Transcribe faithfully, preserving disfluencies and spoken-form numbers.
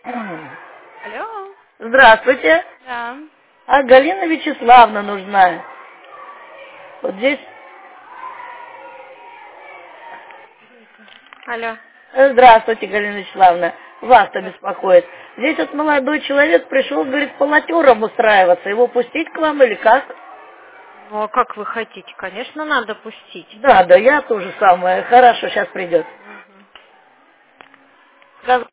Алло. Здравствуйте. Да. А Галина Вячеславовна нужна. Вот здесь. Алло. Здравствуйте, Галина Вячеславовна. Вас-то беспокоит. Здесь вот молодой человек пришел, говорит, полотером устраиваться. Его пустить к вам или как? Ну, а как вы хотите? Конечно, надо пустить. Да, да, я тоже самое. Хорошо, сейчас придет. Угу.